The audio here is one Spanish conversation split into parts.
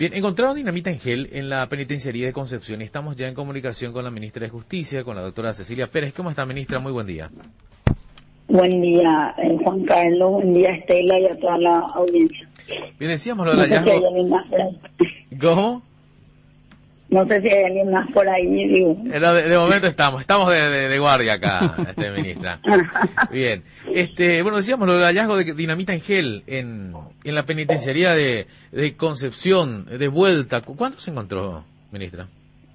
Bien, encontraron dinamita en gel en la penitenciaría de Concepción y estamos ya en comunicación con la ministra de Justicia, con la doctora Cecilia Pérez. ¿Cómo está, ministra? Muy buen día. Buen día, Juan Carlos, buen día, Estela, y a toda la audiencia. Bien, decíamos lo del No sé si hallazgo. hay alguien más por ahí. ¿Cómo? No sé si hay alguien más por ahí, digo. De momento estamos de guardia acá, ministra. Bien, bueno, decíamos lo del hallazgo de dinamita en gel en la penitenciaría de Concepción, de vuelta. ¿Cuánto se encontró, ministra?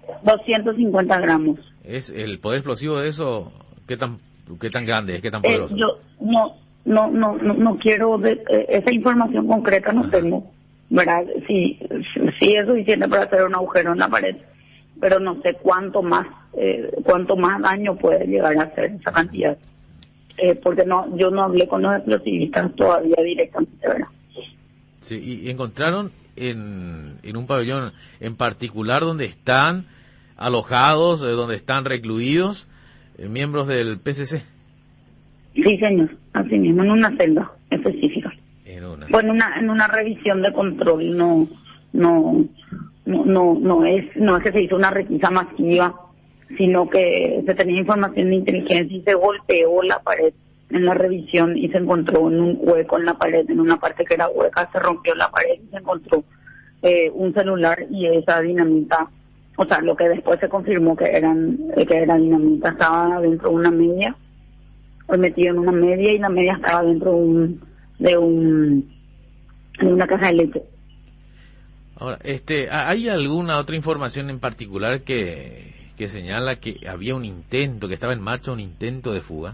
250 gramos. ¿Es el poder explosivo de eso? ¿Qué tan grande es? ¿Qué tan poderoso? Yo no quiero, esa información concreta no tengo, ¿verdad? Sí es suficiente para hacer un agujero en la pared, pero no sé cuánto más daño puede llegar a hacer esa cantidad. Porque yo no hablé con los explosivistas todavía directamente, ¿verdad? Sí, y encontraron en un pabellón en particular donde están alojados, donde están recluidos miembros del PCC. Sí, señor, así mismo, en una celda específica. Bueno, en una revisión de control, no es que se hizo una requisa masiva, sino que se tenía información de inteligencia y se golpeó la pared en la revisión y se encontró en un hueco en la pared, en una parte que era hueca, se rompió la pared y se encontró un celular y esa dinamita, o sea, lo que después se confirmó que era dinamita, estaba dentro de una media, metido en una media, y la media estaba dentro de una caja de leche. Ahora, ¿hay alguna otra información en particular que señala que había un intento, que estaba en marcha un intento de fuga?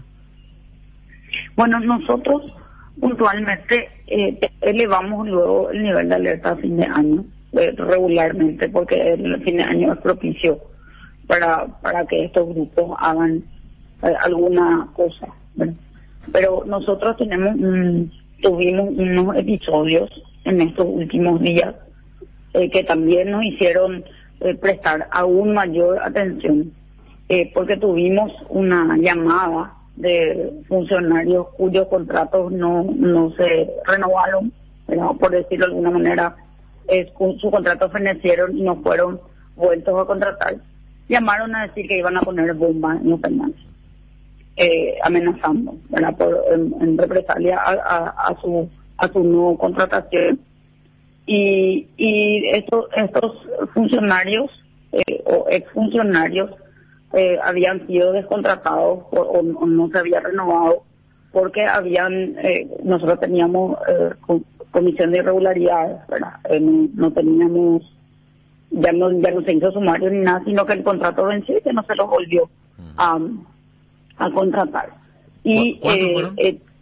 Bueno, nosotros puntualmente elevamos luego el nivel de alerta a fin de año, regularmente, porque el fin de año es propicio para que estos grupos hagan alguna cosa, ¿verdad? Pero nosotros tuvimos unos episodios en estos últimos días que también nos hicieron prestar aún mayor atención, porque tuvimos una llamada de funcionarios cuyos contratos no se renovaron, ¿verdad? Por decirlo de alguna manera, sus contratos fenecieron y no fueron vueltos a contratar. Llamaron a decir que iban a poner bombas en los penales, amenazando, ¿verdad? En represalia a su no contratación. Y estos funcionarios o exfuncionarios habían sido descontratados o no se había renovado porque nosotros teníamos comisión de irregularidades, ¿verdad? No teníamos, ya no se hizo sumario ni nada, sino que el contrato venció y que no se lo volvió a contratar. Y ¿Cuántos fueron?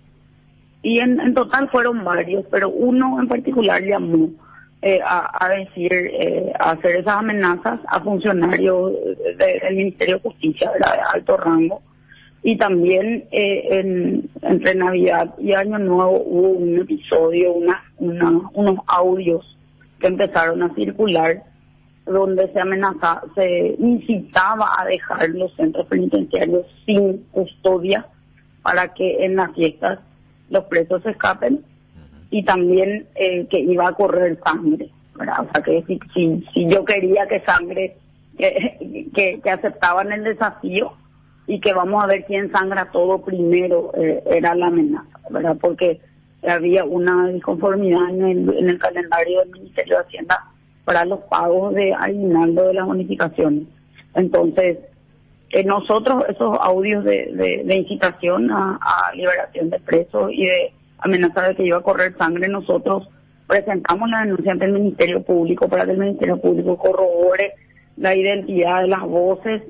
Y en total fueron varios, pero uno en particular llamó a hacer esas amenazas a funcionarios del Ministerio de Justicia, ¿verdad? De alto rango. Y también entre Navidad y Año Nuevo hubo un episodio, unos audios que empezaron a circular donde se incitaba a dejar los centros penitenciarios sin custodia para que en las fiestas los presos se escapen, y también que iba a correr sangre, ¿verdad? O sea, que si yo quería que sangre, que aceptaban el desafío y que vamos a ver quién sangra todo primero, era la amenaza, ¿verdad? Porque había una disconformidad en el calendario del Ministerio de Hacienda para los pagos de aguinaldo de las bonificaciones. Entonces, nosotros esos audios de incitación a liberación de presos y de amenaza de que iba a correr sangre, nosotros presentamos la denuncia ante el Ministerio Público para que el Ministerio Público corrobore la identidad de las voces,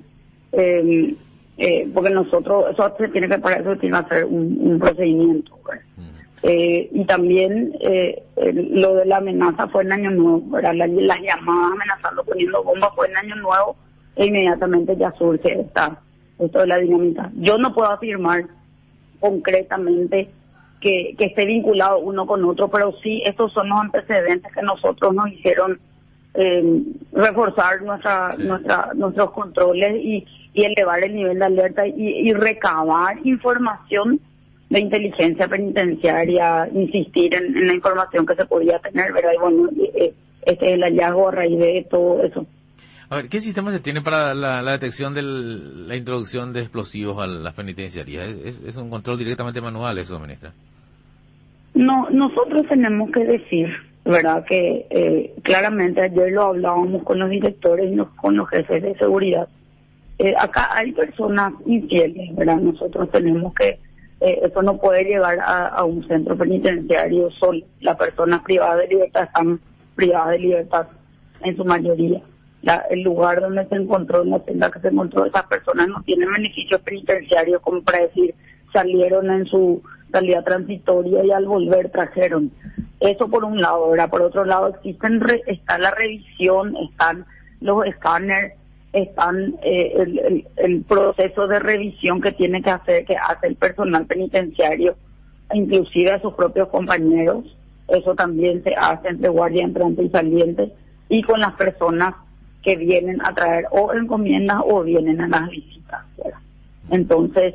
porque nosotros, para eso tiene que hacer un procedimiento, ¿verdad? Y también lo de la amenaza fue en Año Nuevo, ¿verdad? Las llamadas amenazando, poniendo bombas, fue en Año Nuevo, e inmediatamente ya surge esto de la dinamita. Yo no puedo afirmar concretamente que esté vinculado uno con otro, pero sí estos son los antecedentes que nosotros nos hicieron reforzar nuestros controles y elevar el nivel de alerta y recabar información de inteligencia penitenciaria, insistir en la información que se podía tener, ¿verdad? Y bueno, el hallazgo a raíz de todo eso. A ver, ¿qué sistema se tiene para la detección de la introducción de explosivos a las penitenciarías? ¿Es un control directamente manual eso, ministra? No, nosotros tenemos que decir, ¿verdad? Que claramente ayer lo hablábamos con los directores y con los jefes de seguridad. Acá hay personas infieles, ¿verdad? Nosotros tenemos que, eso no puede llegar a un centro penitenciario solo. Las personas privadas de libertad están privadas de libertad en su mayoría. El lugar donde se encontró, en la celda que se encontró, esas personas no tienen beneficios penitenciarios como para decir salieron en su salida transitoria y al volver trajeron. Eso por un lado, ¿verdad? Por otro lado está la revisión, están los escáneres, están el proceso de revisión que tiene que hacer, que hace el personal penitenciario, inclusive a sus propios compañeros. Eso también se hace entre guardia entrante y saliente, y con las personas que vienen a traer o encomiendas o vienen a las visitas, ¿verdad? Entonces,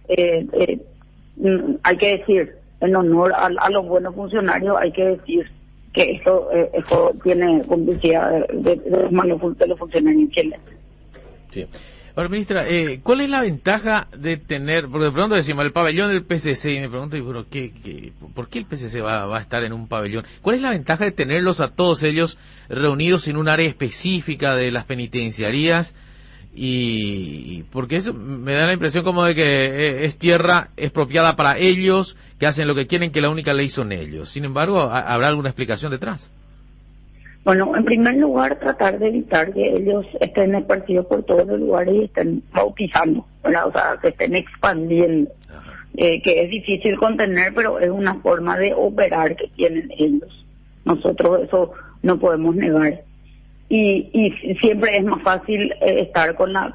hay que decir, en honor a los buenos funcionarios, hay que decir que esto tiene complicidad de los funcionarios infieles. Sí. Ahora, ministra, ¿cuál es la ventaja de tener, porque de pronto decimos el pabellón del PCC, y me pregunto, ¿por qué el PCC va a estar en un pabellón? ¿Cuál es la ventaja de tenerlos a todos ellos reunidos en un área específica de las penitenciarías? Y porque eso me da la impresión como de que es tierra expropiada para ellos, que hacen lo que quieren, que la única ley son ellos. Sin embargo, ¿habrá alguna explicación detrás? Bueno, en primer lugar, tratar de evitar que ellos estén esparcidos por todos los lugares y estén bautizando, ¿verdad? O sea, que estén expandiendo, que es difícil contener, pero es una forma de operar que tienen ellos. Nosotros eso no podemos negar. Y siempre es más fácil estar con la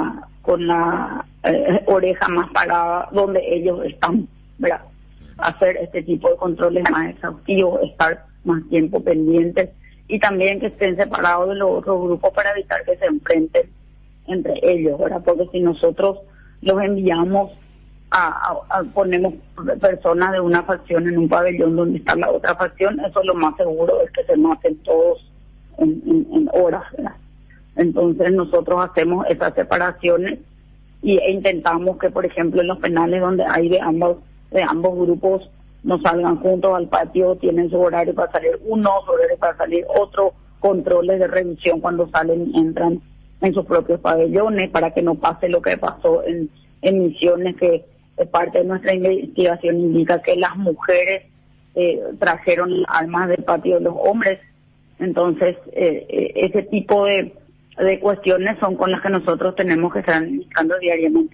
oreja más parada donde ellos están, ¿verdad? Hacer este tipo de controles más exhaustivos, estar más tiempo pendientes, y también que estén separados de los otros grupos para evitar que se enfrenten entre ellos, ¿verdad? Porque si nosotros los enviamos ponemos personas de una facción en un pabellón donde está la otra facción, eso lo más seguro es que se maten todos en horas, ¿verdad? Entonces nosotros hacemos esas separaciones e intentamos que, por ejemplo, en los penales donde hay de ambos grupos no salgan juntos al patio, tienen su horario para salir uno, su horario para salir otro, controles de revisión cuando salen y entran en sus propios pabellones, para que no pase lo que pasó en Misiones, que parte de nuestra investigación indica que las mujeres trajeron armas del patio de los hombres. Entonces, ese tipo de cuestiones son con las que nosotros tenemos que estar analizando diariamente.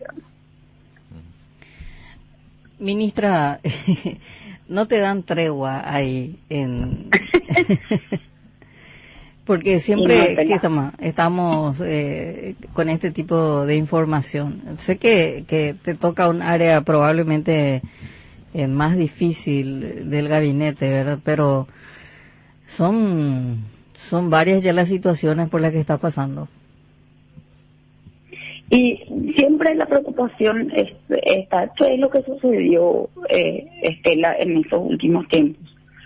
Ministra, no te dan tregua ahí porque siempre que estamos con este tipo de información. Sé que te toca un área probablemente más difícil del gabinete, ¿verdad? Pero son varias ya las situaciones por las que está pasando. Y siempre la preocupación está, ¿qué es lo que sucedió, Estela, en estos últimos tiempos?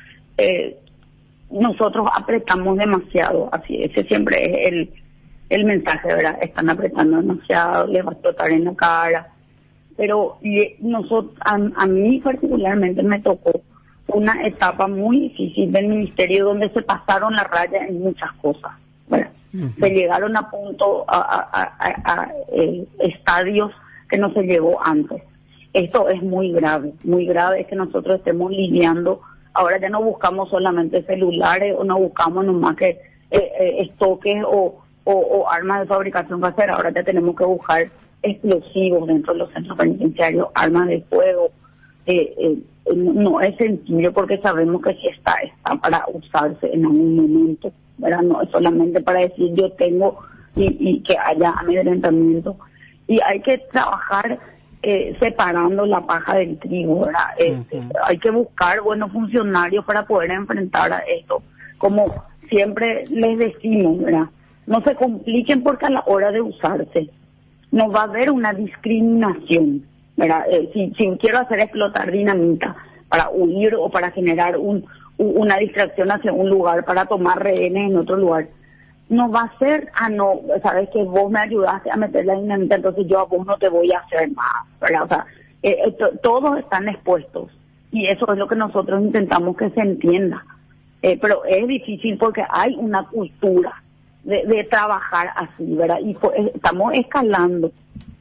Nosotros apretamos demasiado, así, ese siempre es el mensaje, ¿verdad? Están apretando demasiado, les va a explotar en la cara. Pero nosotros, a mí particularmente me tocó una etapa muy difícil del ministerio donde se pasaron la raya en muchas cosas, ¿verdad? Se llegaron a punto a estadios que no se llegó antes. Esto es muy grave es que nosotros estemos lidiando. Ahora ya no buscamos solamente celulares o no buscamos nomás que estoques o armas de fabricación casera. Ahora ya tenemos que buscar explosivos dentro de los centros penitenciarios, armas de fuego. No es sencillo porque sabemos que si está para usarse en algún momento, ¿verdad? No es solamente para decir yo tengo y que haya amedrentamiento. Y hay que trabajar separando la paja del trigo, ¿verdad? Hay que buscar buenos funcionarios para poder enfrentar a esto. Como siempre les decimos, ¿verdad? No se compliquen porque a la hora de usarse no va a haber una discriminación, ¿verdad? Si quiero hacer explotar dinamita para huir o para generar un una distracción hacia un lugar para tomar rehenes en otro lugar. No va a ser, no, sabes que vos me ayudaste a meter la dinamita, entonces yo a vos no te voy a hacer más, ¿verdad? O sea, todos están expuestos y eso es lo que nosotros intentamos que se entienda. Pero es difícil porque hay una cultura de trabajar así, ¿verdad? Y estamos escalando.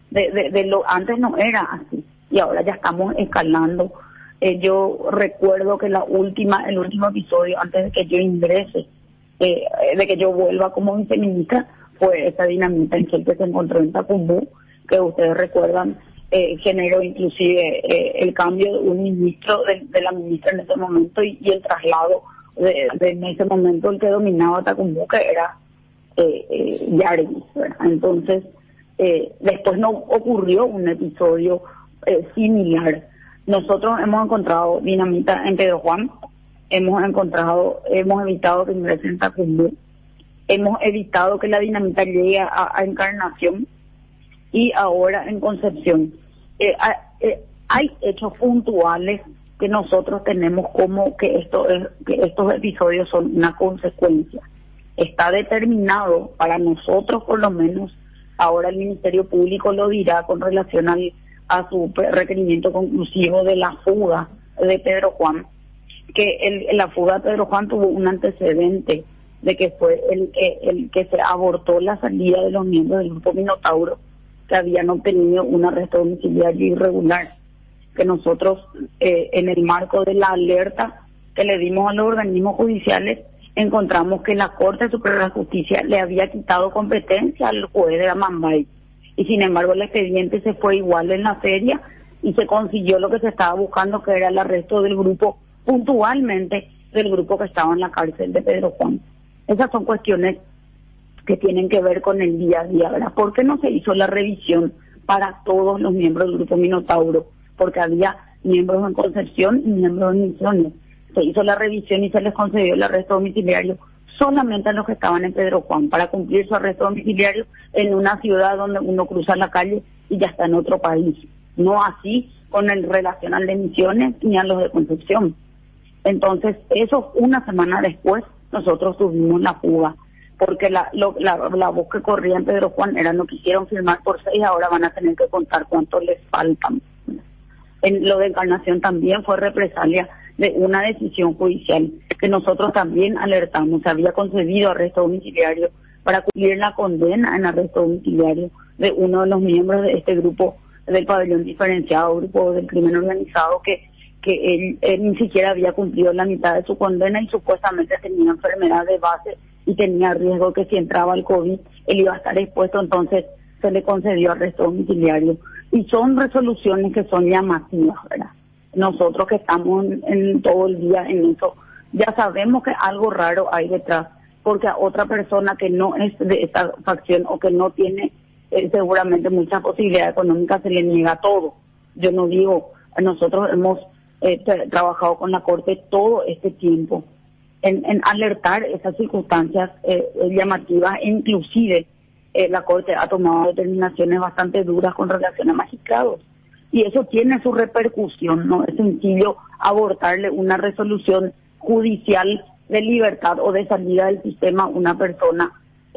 Antes no era así y ahora ya estamos escalando. Yo recuerdo que el último episodio antes de que yo ingrese, de que yo vuelva como viceministra, fue esa dinamita en que se encontró en Tacumbú, que ustedes recuerdan, generó inclusive el cambio de un ministro, de la ministra en ese momento y el traslado de en ese momento el que dominaba Tacumbú, que era Yarvis, ¿verdad? Entonces, después no ocurrió un episodio similar. Nosotros hemos encontrado dinamita en Pedro Juan, hemos evitado que ingrese en Tacumbú, hemos evitado que la dinamita llegue a Encarnación y ahora en Concepción. Hay hechos puntuales que nosotros tenemos como que estos episodios son una consecuencia. Está determinado para nosotros, por lo menos, ahora el Ministerio Público lo dirá con relación a su requerimiento conclusivo de la fuga de Pedro Juan, que la fuga de Pedro Juan tuvo un antecedente de que fue el que se abortó la salida de los miembros del grupo Minotauro que habían obtenido un arresto domiciliario irregular, que nosotros en el marco de la alerta que le dimos a los organismos judiciales encontramos que la Corte Superior de Justicia le había quitado competencia al juez de Amambay y sin embargo el expediente se fue igual en la feria y se consiguió lo que se estaba buscando, que era el arresto del grupo, puntualmente del grupo que estaba en la cárcel de Pedro Juan. Esas son cuestiones que tienen que ver con el día a día, ¿verdad? ¿Por qué no se hizo la revisión para todos los miembros del grupo Minotauro? Porque había miembros en Concepción y miembros en Misiones. Se hizo la revisión y se les concedió el arresto domiciliario solamente a los que estaban en Pedro Juan para cumplir su arresto domiciliario en una ciudad donde uno cruza la calle y ya está en otro país. No así con el relacional de Misiones ni a los de Concepción. Entonces, eso una semana después nosotros tuvimos la fuga, porque la voz que corría en Pedro Juan era no quisieron firmar por 6, ahora van a tener que contar cuánto les faltan. En lo de Encarnación también fue represalia de una decisión judicial que nosotros también alertamos. Se había concedido arresto domiciliario para cumplir la condena en arresto domiciliario de uno de los miembros de este grupo del pabellón diferenciado, grupo del crimen organizado, que él ni siquiera había cumplido la mitad de su condena y supuestamente tenía enfermedad de base y tenía riesgo que si entraba el COVID él iba a estar expuesto, entonces se le concedió arresto domiciliario. Y son resoluciones que son llamativas, ¿verdad? Nosotros que estamos en todo el día en eso, ya sabemos que algo raro hay detrás, porque a otra persona que no es de esta facción o que no tiene seguramente mucha posibilidad económica se le niega todo. Yo no digo, nosotros hemos trabajado con la Corte todo este tiempo en alertar esas circunstancias llamativas, e inclusive la Corte ha tomado determinaciones bastante duras con relación a magistrados. Y eso tiene su repercusión, no es sencillo abortarle una resolución judicial de libertad o de salida del sistema a una persona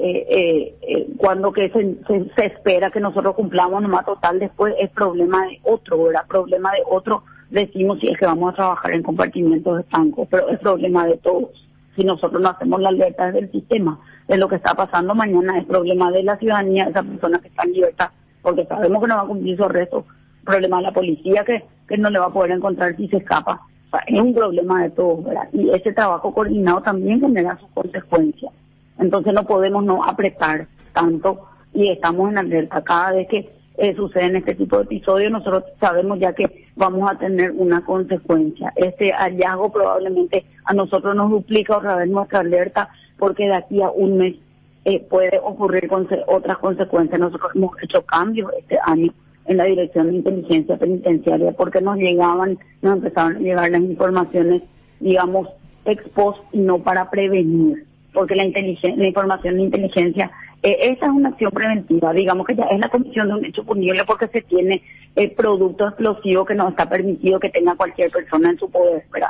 cuando que se espera que nosotros cumplamos nomás total, después es problema de otro, ¿verdad? Problema de otro, decimos si es que vamos a trabajar en compartimientos estancos, pero es problema de todos. Si nosotros no hacemos la alerta del sistema de lo que está pasando mañana, es problema de la ciudadanía, esa persona que está en libertad, porque sabemos que no va a cumplir su arresto, problema de la policía que no le va a poder encontrar si se escapa. O sea, es un problema de todos, ¿verdad? Y ese trabajo coordinado también genera sus consecuencias. Entonces no podemos no apretar tanto y estamos en alerta. Cada vez que suceden este tipo de episodios, nosotros sabemos ya que vamos a tener una consecuencia. Este hallazgo probablemente a nosotros nos duplica otra vez nuestra alerta, porque de aquí a un mes puede ocurrir otras consecuencias. Nosotros hemos hecho cambios este año en la Dirección de Inteligencia Penitenciaria, porque nos empezaron a llegar las informaciones, digamos, ex post y no para prevenir, porque la información de inteligencia, esa es una acción preventiva, digamos que ya es la comisión de un hecho punible porque se tiene producto explosivo que no está permitido que tenga cualquier persona en su poder, ¿verdad?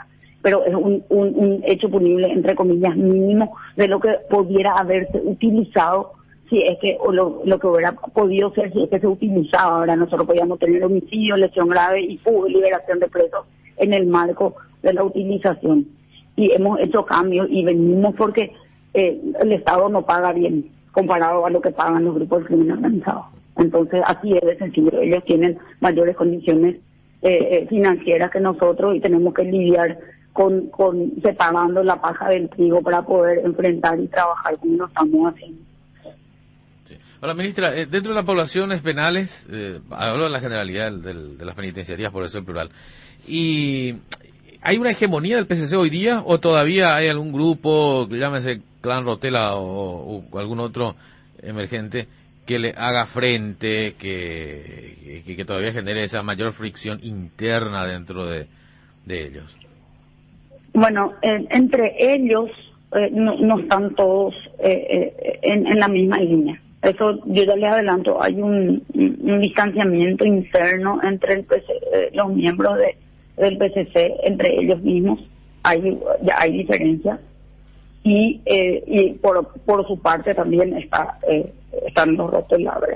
pero es un hecho punible, entre comillas, mínimo de lo que pudiera haberse utilizado, si es que, o lo que hubiera podido ser si es que se utilizaba. Ahora nosotros podíamos tener homicidio, lesión grave y liberación de presos en el marco de la utilización. Y hemos hecho cambios y venimos porque el Estado no paga bien comparado a lo que pagan los grupos de crimen organizado. Entonces, así es de sencillo. Ellos tienen mayores condiciones financieras que nosotros y tenemos que lidiar con separando la paja del trigo para poder enfrentar y trabajar como lo estamos haciendo. Sí. Ahora, ministra, dentro de las poblaciones penales, hablo de la generalidad de las penitenciarías, por eso el plural, y ¿hay una hegemonía del PCC hoy día o todavía hay algún grupo, llámese Clan Rotela o algún otro emergente, que le haga frente, que todavía genere esa mayor fricción interna dentro de ellos? Bueno, entre ellos no están todos en la misma línea. Eso yo ya les adelanto, hay un distanciamiento interno entre los miembros del PCC, entre ellos mismos, ya hay diferencias. Y por su parte también están los rotelabres,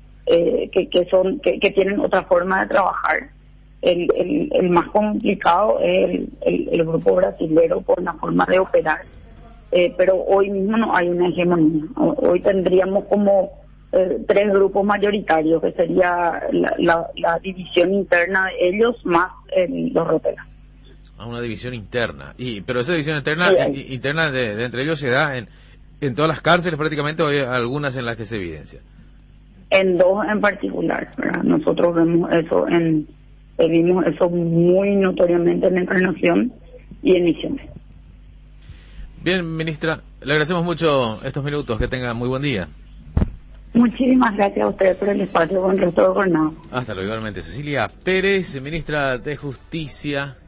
que tienen otra forma de trabajar. El más complicado es el grupo brasilero por la forma de operar, pero hoy mismo no hay una hegemonía. Hoy tendríamos como 3 grupos mayoritarios, que sería la división interna de ellos más los rotelas. A una división interna. Pero esa división interna de entre ellos se da en todas las cárceles prácticamente, o hay algunas en las que se evidencia. En 2 en particular, ¿verdad? Nosotros vimos eso muy notoriamente en Encarnación y en Misiones. Bien, ministra, le agradecemos mucho estos minutos, que tenga muy buen día. Muchísimas gracias a ustedes por el espacio con el resto del jornada. Hasta luego, igualmente. Cecilia Pérez, ministra de Justicia.